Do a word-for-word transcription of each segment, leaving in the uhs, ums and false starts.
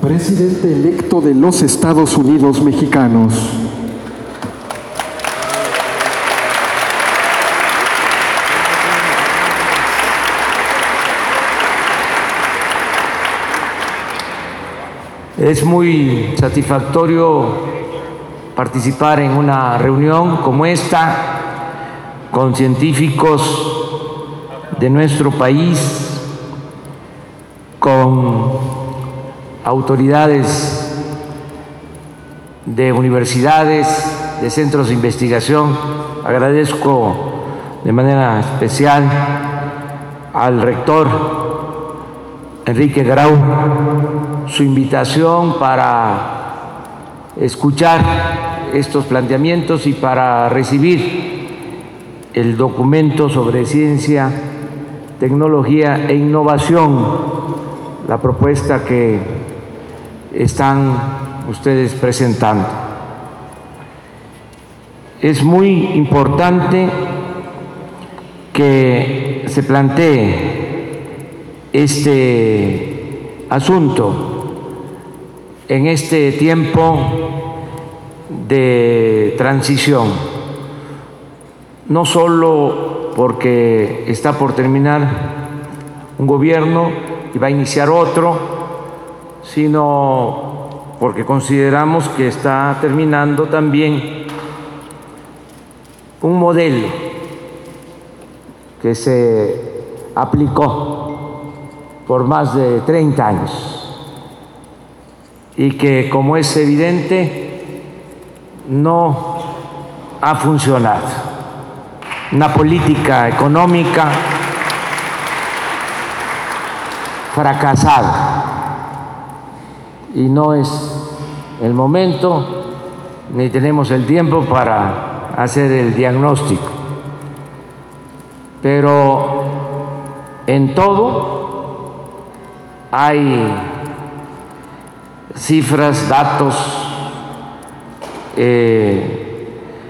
Presidente electo de los Estados Unidos mexicanos. Es muy satisfactorio participar en una reunión como esta con científicos de nuestro país, con autoridades de universidades, de centros de investigación. Agradezco de manera especial al rector Enrique Grau su invitación para escuchar estos planteamientos y para recibir el documento sobre ciencia, tecnología e innovación, la propuesta que están ustedes presentando. Es muy importante que se plantee este asunto en este tiempo de transición, no solo porque está por terminar un gobierno y va a iniciar otro, sino porque consideramos que está terminando también un modelo que se aplicó por más de treinta años y que, como es evidente, no ha funcionado. Una política económica fracasada. Y no es el momento ni tenemos el tiempo para hacer el diagnóstico. Pero en todo hay cifras, datos eh,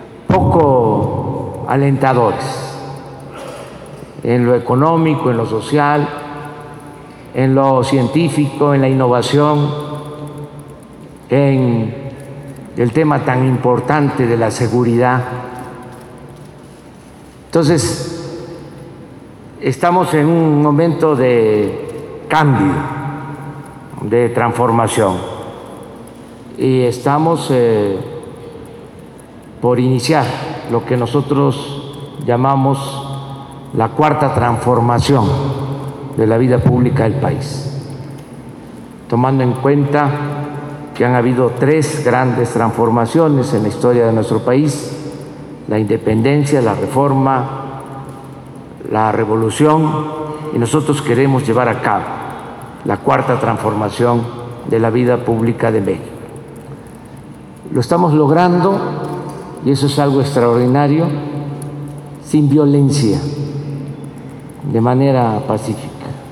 poco alentadores en lo económico, en lo social, en lo científico, en la innovación, en el tema tan importante de la seguridad. Entonces, estamos en un momento de cambio, de transformación, y estamos eh, por iniciar lo que nosotros llamamos la cuarta transformación de la vida pública del país, tomando en cuenta que han habido tres grandes transformaciones en la historia de nuestro país: la independencia, la reforma, la revolución, y nosotros queremos llevar a cabo la cuarta transformación de la vida pública de México. Lo estamos logrando, y eso es algo extraordinario, sin violencia, de manera pacífica.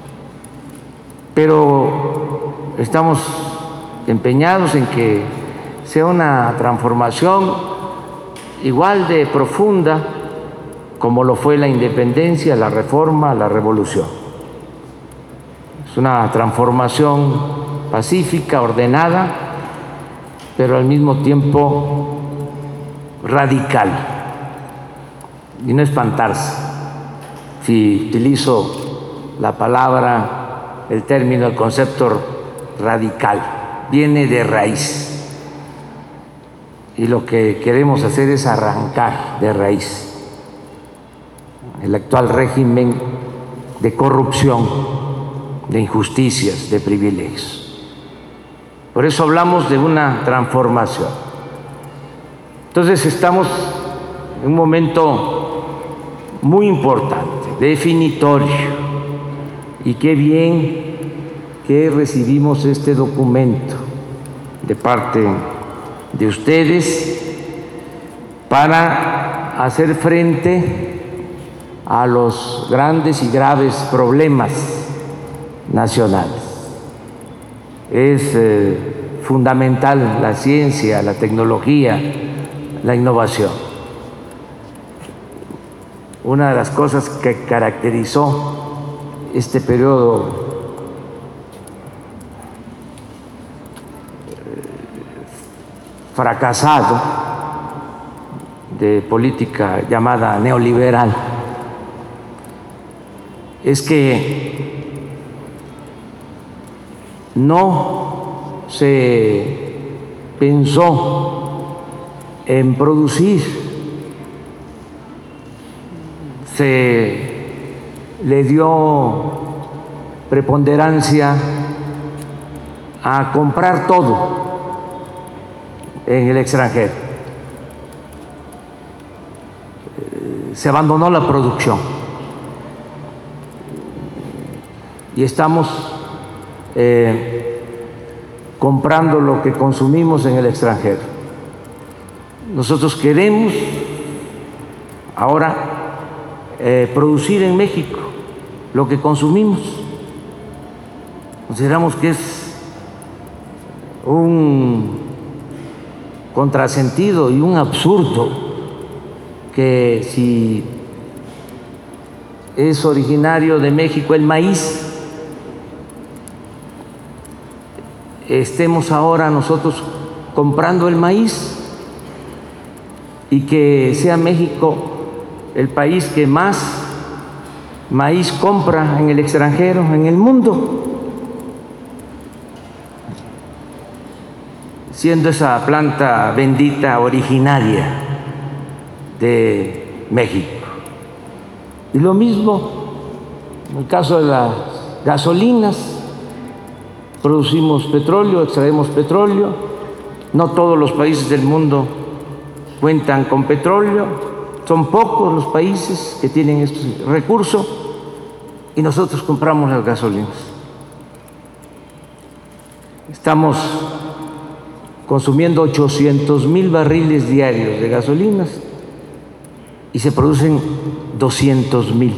Pero estamos empeñados en que sea una transformación igual de profunda como lo fue la independencia, la reforma, la revolución. Es una transformación pacífica, ordenada, pero al mismo tiempo radical. Y no espantarse si utilizo la palabra, el término, el concepto radical. Viene de raíz, y lo que queremos hacer es arrancar de raíz el actual régimen de corrupción, de injusticias, de privilegios. Por eso hablamos de una transformación. Entonces estamos en un momento muy importante, definitorio, y qué bien que recibimos este documento de parte de ustedes para hacer frente a los grandes y graves problemas nacionales. Es eh, fundamental la ciencia, la tecnología, la innovación. Una de las cosas que caracterizó este periodo fracasado de política llamada neoliberal es que no se pensó en producir, se le dio preponderancia a comprar todo en el extranjero. Se abandonó la producción y estamos eh, comprando lo que consumimos en el extranjero. Nosotros queremos ahora eh, producir en México lo que consumimos. Consideramos que es un contrasentido y un absurdo que si es originario de México el maíz, estemos ahora nosotros comprando el maíz y que sea México el país que más maíz compra en el extranjero, en el mundo, siendo esa planta bendita originaria de México. Y lo mismo en el caso de las gasolinas. Producimos petróleo, extraemos petróleo, no todos los países del mundo cuentan con petróleo, son pocos los países que tienen estos recursos y nosotros compramos las gasolinas. Estamos consumiendo ochocientos mil barriles diarios de gasolinas y se producen doscientos mil.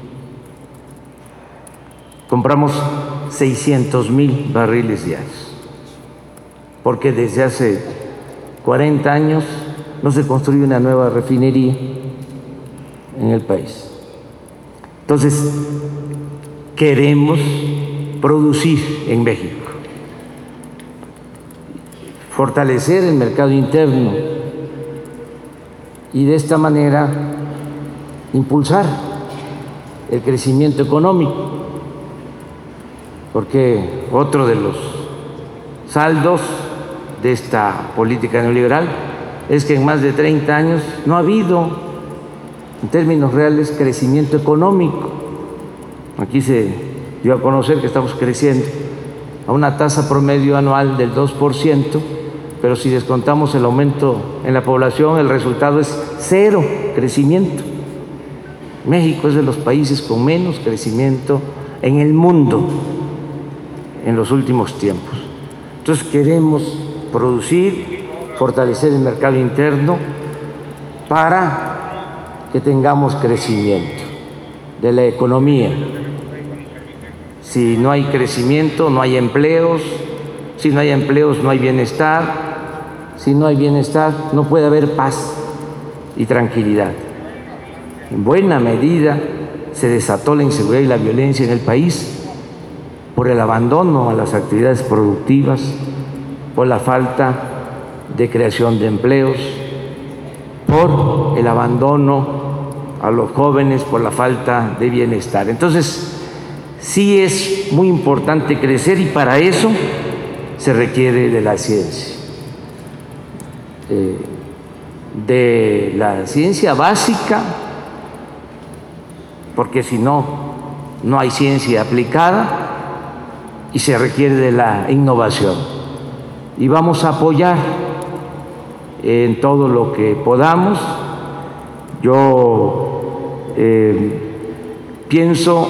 Compramos seiscientos mil barriles diarios, porque desde hace cuarenta años no se construye una nueva refinería en el país. Entonces, queremos producir en México, fortalecer el mercado interno y de esta manera impulsar el crecimiento económico, porque otro de los saldos de esta política neoliberal es que en más de treinta años no ha habido, en términos reales, crecimiento económico. Aquí se dio a conocer que estamos creciendo a una tasa promedio anual del dos por ciento, pero si descontamos el aumento en la población, el resultado es cero crecimiento. México es de los países con menos crecimiento en el mundo en los últimos tiempos. Entonces queremos producir, fortalecer el mercado interno para que tengamos crecimiento de la economía. Si no hay crecimiento, no hay empleos. Si no hay empleos, no hay bienestar. Si no hay bienestar, no puede haber paz y tranquilidad. En buena medida se desató la inseguridad y la violencia en el país por el abandono a las actividades productivas, por la falta de creación de empleos, por el abandono a los jóvenes, por la falta de bienestar. Entonces, sí es muy importante crecer y para eso se requiere de la ciencia, eh, de la ciencia básica, porque si no, no hay ciencia aplicada, y se requiere de la innovación. Y vamos a apoyar en todo lo que podamos. Yo eh, pienso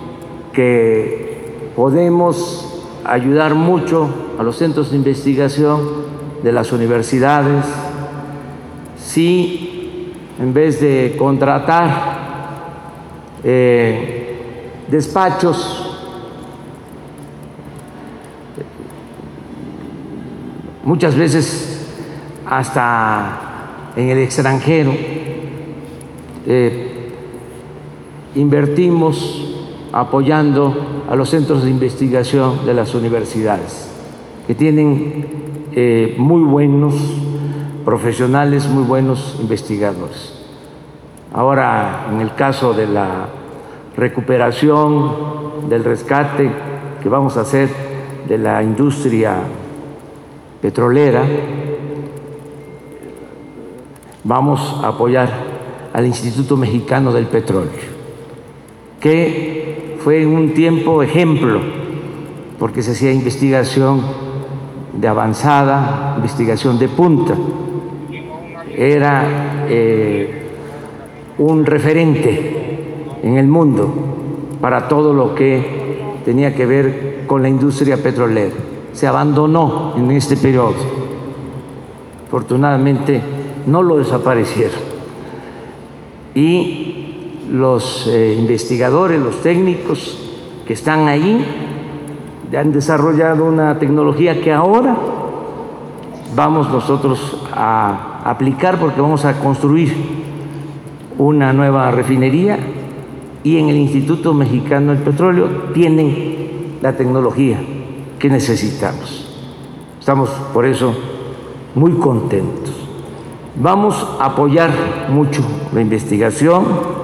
que podemos ayudar mucho a los centros de investigación de las universidades si en vez de contratar eh, despachos muchas veces hasta en el extranjero, eh, invertimos apoyando a los centros de investigación de las universidades. que tienen eh, muy buenos profesionales, muy buenos investigadores. Ahora, en el caso de la recuperación, del rescate que vamos a hacer de la industria petrolera, vamos a apoyar al Instituto Mexicano del Petróleo, que fue en un tiempo ejemplo, porque se hacía investigación de avanzada, investigación de punta. Era eh, un referente en el mundo para todo lo que tenía que ver con la industria petrolera. Se abandonó en este periodo. Afortunadamente no lo desaparecieron. Y los eh, investigadores, los técnicos que están ahí, han desarrollado una tecnología que ahora vamos nosotros a aplicar, porque vamos a construir una nueva refinería, y en el Instituto Mexicano del Petróleo tienen la tecnología que necesitamos. Estamos por eso muy contentos. Vamos a apoyar mucho la investigación,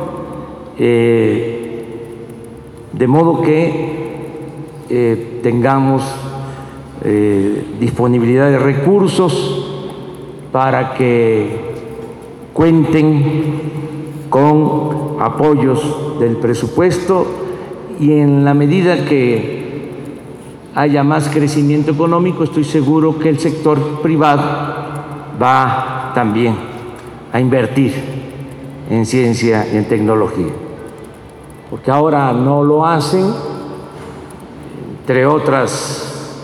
eh, de modo que eh, tengamos eh, disponibilidad de recursos para que cuenten con apoyos del presupuesto, y en la medida que haya más crecimiento económico, estoy seguro que el sector privado va también a invertir en ciencia y en tecnología, porque ahora no lo hacen, entre otras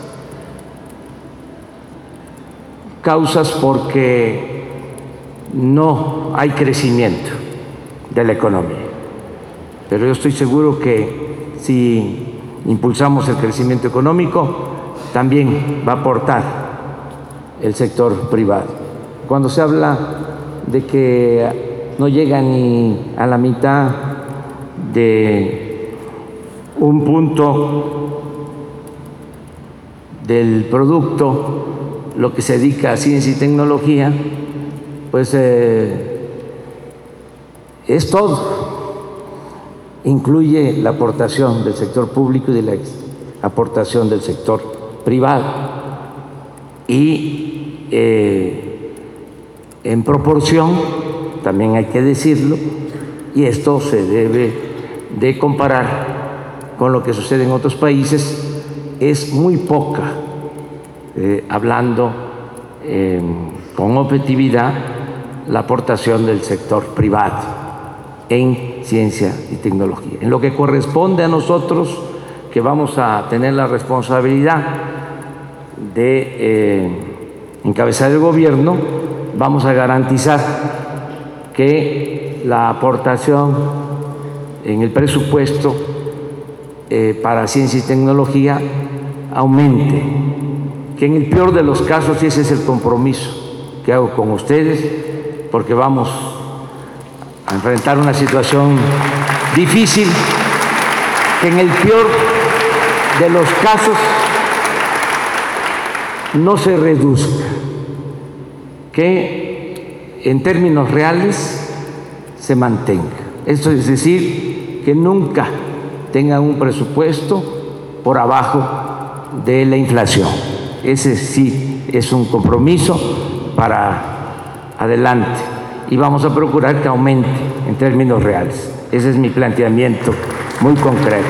causas porque no hay crecimiento de la economía. Pero yo estoy seguro que si impulsamos el crecimiento económico, también va a aportar el sector privado. Cuando se habla de que no llega ni a la mitad de un punto del producto lo que se dedica a ciencia y tecnología, pues eh, es todo. Incluye la aportación del sector público y de la aportación del sector privado. Y eh, en proporción, también hay que decirlo, y esto se debe de comparar con lo que sucede en otros países, es muy poca, eh, hablando eh, con objetividad, la aportación del sector privado en ciencia y tecnología. En lo que corresponde a nosotros, que vamos a tener la responsabilidad de eh, encabezar el gobierno, vamos a garantizar que la aportación en el presupuesto eh, para ciencia y tecnología aumente, que en el peor de los casos, y ese es el compromiso que hago con ustedes, porque vamos a enfrentar una situación difícil, que en el peor de los casos no se reduzca, que en términos reales se mantenga. Esto es decir, que nunca tengan un presupuesto por abajo de la inflación. Ese sí es un compromiso para adelante, y vamos a procurar que aumente en términos reales. Ese es mi planteamiento muy concreto.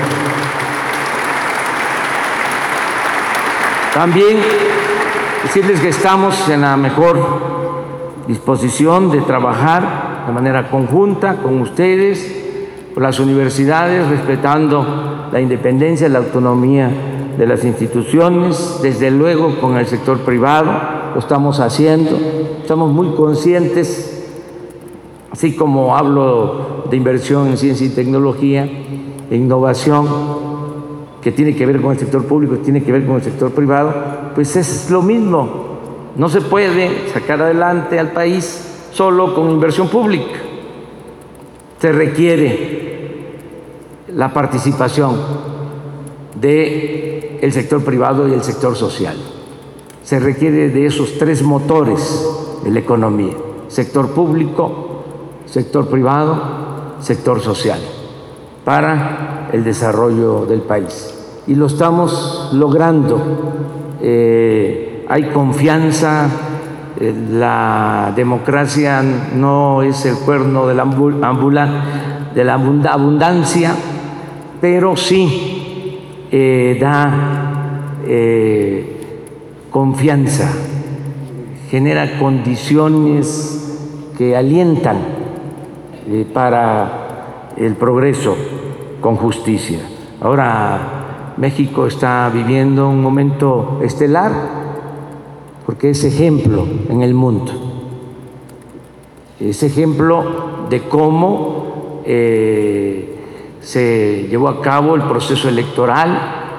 También decirles que estamos en la mejor disposición de trabajar de manera conjunta con ustedes, con las universidades, respetando la independencia y la autonomía de las instituciones, desde luego con el sector privado, lo estamos haciendo, estamos muy conscientes, así como hablo de inversión en ciencia y tecnología, de innovación, que tiene que ver con el sector público, que tiene que ver con el sector privado, pues es lo mismo. No se puede sacar adelante al país solo con inversión pública. Se requiere la participación del sector privado y el sector social. se requiere de esos tres motores de la economía: sector público, sector privado, sector social, para el desarrollo del país. Y lo estamos logrando. Eh, hay confianza, eh, la democracia no es el cuerno de la, ambula, de la abundancia, pero sí eh, da eh, confianza, genera condiciones que alientan eh, para el progreso con justicia. Ahora México está viviendo un momento estelar porque es ejemplo en el mundo, es ejemplo de cómo eh, se llevó a cabo el proceso electoral,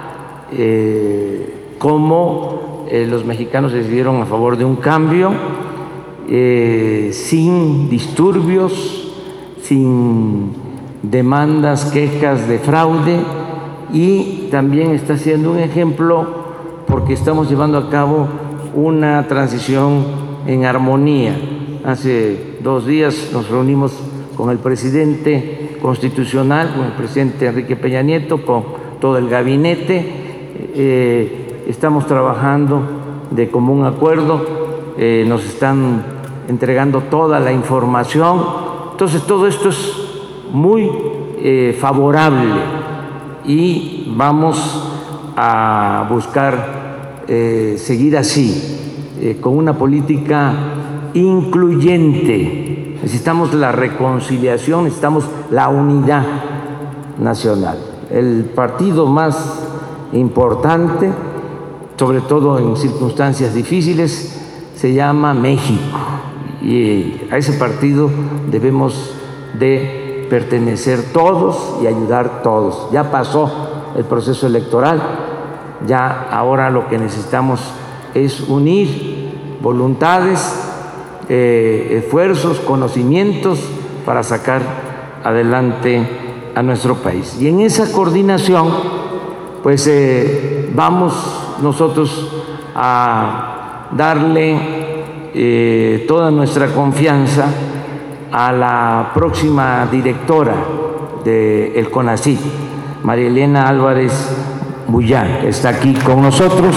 eh, cómo eh, los mexicanos decidieron a favor de un cambio eh, sin disturbios, sin demandas, quejas de fraude, y también está siendo un ejemplo porque estamos llevando a cabo una transición en armonía. Hace dos días nos reunimos con el presidente constitucional, con el presidente Enrique Peña Nieto, con todo el gabinete. Eh, estamos trabajando de común acuerdo, eh, nos están entregando toda la información. Entonces todo esto es muy eh, favorable y vamos a buscar eh, seguir así, eh, con una política incluyente. Necesitamos la reconciliación, necesitamos la unidad nacional. El partido más importante, sobre todo en circunstancias difíciles, se llama México, y a ese partido debemos de pertenecer todos y ayudar todos. Ya pasó el proceso electoral, ya ahora lo que necesitamos es unir voluntades, eh, esfuerzos, conocimientos para sacar adelante a nuestro país. Y en esa coordinación, pues eh, vamos nosotros a darle eh, toda nuestra confianza a la próxima directora del CONACYT, María Elena Álvarez Bullán, que está aquí con nosotros.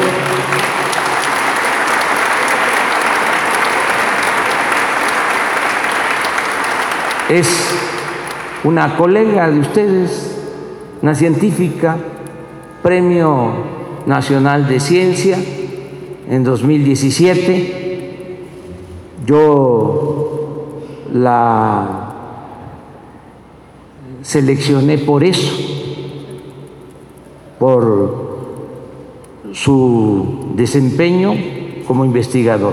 Es una colega de ustedes, una científica, Premio Nacional de Ciencia en dos mil diecisiete. Yo la seleccioné por eso, por su desempeño como investigador.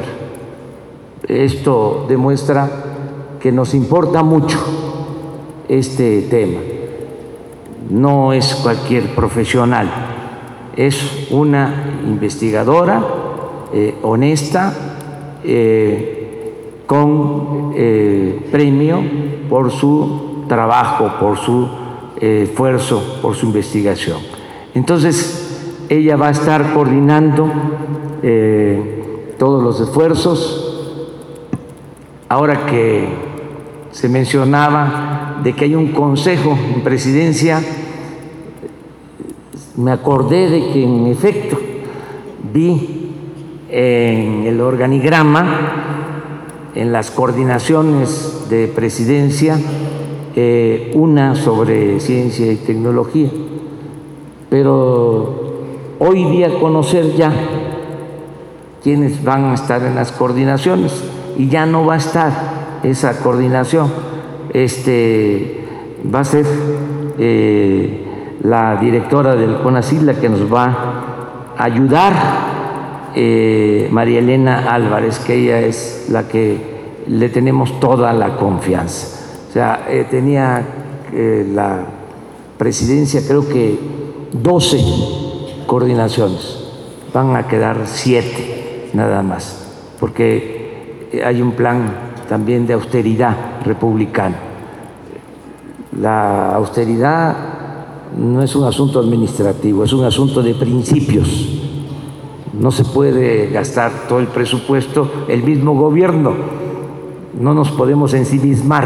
Esto demuestra que nos importa mucho este tema. No es cualquier profesional, es una investigadora eh, honesta, eh, con eh, premio por su trabajo, por su eh, esfuerzo, por su investigación. Entonces, ella va a estar coordinando eh, todos los esfuerzos. Ahora que se mencionaba de que hay un consejo en presidencia, me acordé de que en efecto vi en el organigrama, en las coordinaciones de presidencia, eh, una sobre ciencia y tecnología, pero hoy di a conocer ya quiénes van a estar en las coordinaciones y ya no va a estar esa coordinación. Este va a ser eh, la directora del CONACYT la que nos va a ayudar, eh, María Elena Álvarez, que ella es la que le tenemos toda la confianza. O sea, eh, tenía eh, la presidencia creo que doce coordinaciones, van a quedar siete nada más, porque hay un plan también de austeridad republicana. La austeridad no es un asunto administrativo, es un asunto de principios, no se puede gastar todo el presupuesto el mismo gobierno, no nos podemos ensimismar,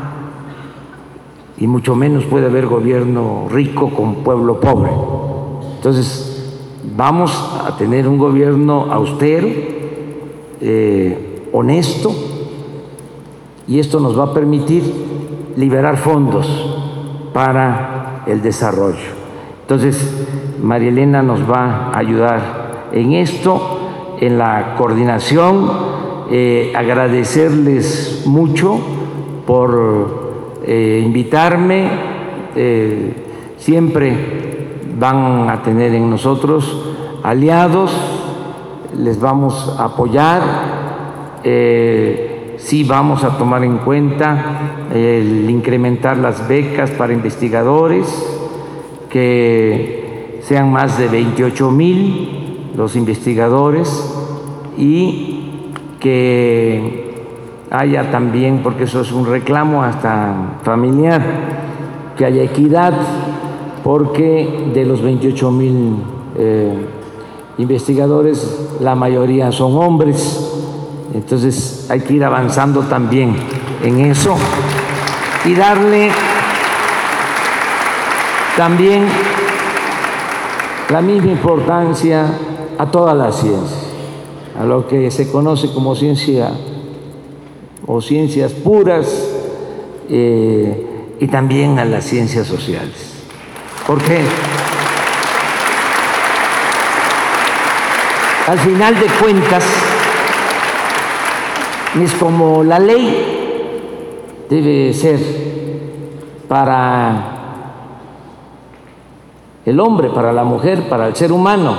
y mucho menos puede haber gobierno rico con pueblo pobre. Entonces, vamos a tener un gobierno austero, eh, honesto, y esto nos va a permitir liberar fondos para el desarrollo. Entonces, María Elena nos va a ayudar en esto, en la coordinación, eh, agradecerles mucho por eh, invitarme, eh, siempre van a tener en nosotros aliados, les vamos a apoyar, eh, sí vamos a tomar en cuenta el incrementar las becas para investigadores, que sean más de veintiocho mil los investigadores, y que haya también, porque eso es un reclamo hasta familiar, que haya equidad, porque de los veintiocho mil eh, investigadores la mayoría son hombres. Entonces hay que ir avanzando también en eso y darle también la misma importancia a toda la ciencia, a lo que se conoce como ciencia o ciencias puras, eh, y también a las ciencias sociales. Porque al final de cuentas es como la ley debe ser para el hombre, para la mujer, para el ser humano,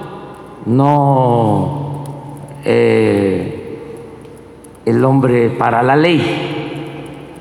no eh, el hombre para la ley.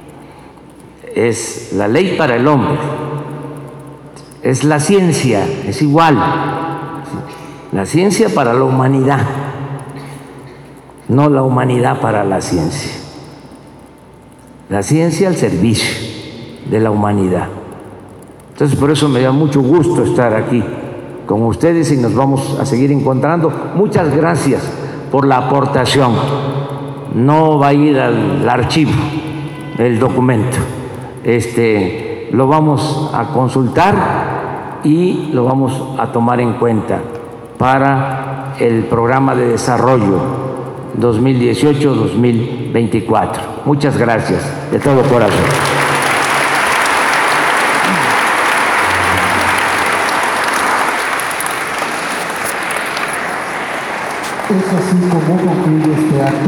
Es la ley para el hombre, es la ciencia, es igual, la ciencia para la humanidad, no la humanidad para la ciencia, la ciencia al servicio de la humanidad. Entonces, por eso me da mucho gusto estar aquí con ustedes y nos vamos a seguir encontrando. Muchas gracias por la aportación. No va a ir al archivo el documento, este, lo vamos a consultar y lo vamos a tomar en cuenta para el programa de desarrollo dos mil dieciocho a dos mil veinticuatro. Muchas gracias de todo corazón. Es así como concluye